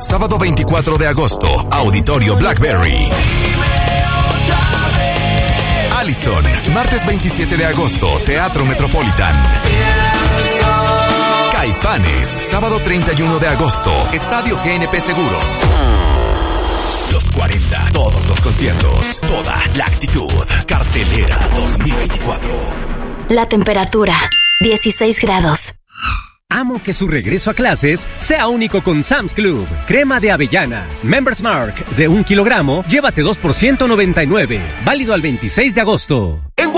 sábado 24 de agosto, Auditorio Blackberry. Allison, martes 27 de agosto, Teatro Metropolitan. Caifanes, sábado 31 de agosto, Estadio GNP Seguros. Los 40, todos los conciertos, toda la actitud. Cartelera 2024. La temperatura, 16 grados. Amo que su regreso a clases sea único con Sam's Club. Crema de avellanas, Members Mark, de 1 kilogramo, llévate 2 por $199. Válido al 26 de agosto.